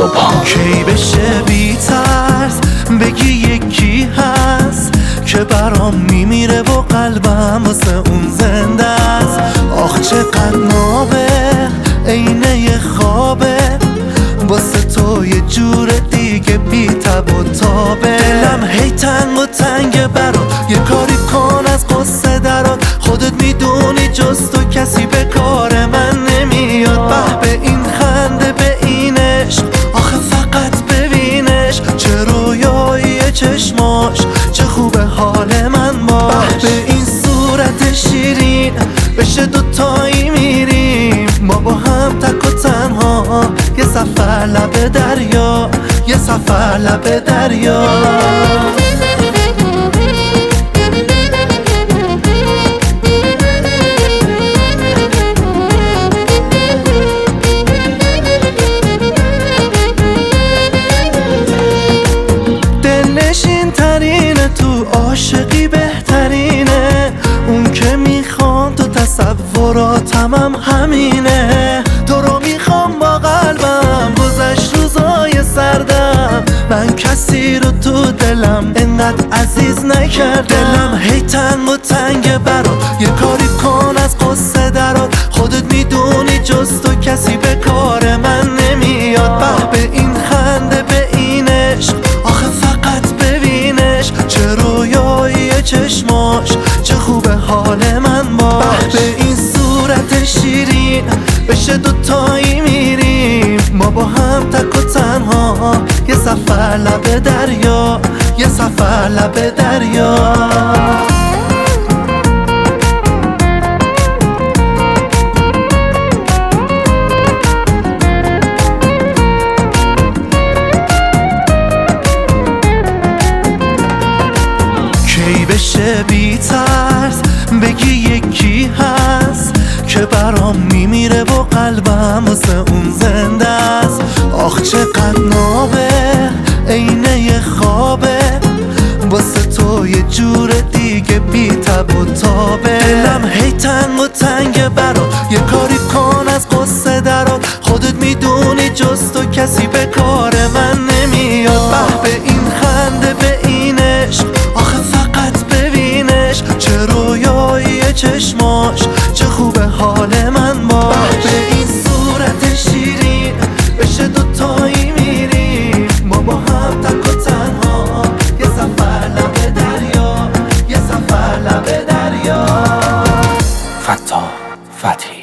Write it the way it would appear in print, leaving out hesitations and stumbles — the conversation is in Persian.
صبحان. کی بشه بی ترس بگی یکی هست که برام میمیره و قلبم واسه اون زنده است. آخ چقدر نابه عینه یه خوابه، واسه تو یه جور دیگه بی تب و تابه. دلم هی تنگ و تنگه برات، یه کاری کن از قصه درات. خودت میدونی جز تو کسی به کار من نمیاد. به این خنده به این عشق، آخه فقط ببینش. چه رویایی چشماش، چه خوبه حال من باش. به این صورت شیرین بشه دوتایی میریم ما با هم تک و تنها. یه سفر لب دریا، یه سفر لب دریا. دلنشین ترینه تو عاشقی بهترینه، اون که میخوام تو تصوراتم هم همینه. تو رو میخوام با قلبم، گذشت روزای سردم. من کسی رو تو دلم انقدر عزیز نکردم. دلم هی تنگ و تنگه برات، یه کاری کن از قصه درات. خودت میدونی جز تو کسی به کار من نمیاد. به این خنده به این عشق، آخه فقط ببینش. چه رویایی چشماش، چه خوبه حال من باش. به این صورت شیرین بشه دوتایی میریم ما با هم تک و تنها. یه سفر لب دریا، یه سفر لب دریا. کی بشه بی ترس بگی یکی هست که برام میمیره و قلبم واسه اون زنده است. آخ چقدر نابه عینه یه خوابه، واسه تو یه جور دیگه بی تب و تابه. دلم هی تنگ و تنگه برات، یه کاری کن از قصه درات. خودت میدونی جز تو کسی به کار من نمیاد. به این خنده به این عشق، آخه فقط ببینش. چه رویایی چشماش، چه خوبه حال من باش. به این صورت شیرین بشه دوتایی میریم ما با هم تک و تنها. یه سفر لب دریا، یه سفر لب دریا. فتاح فتحی.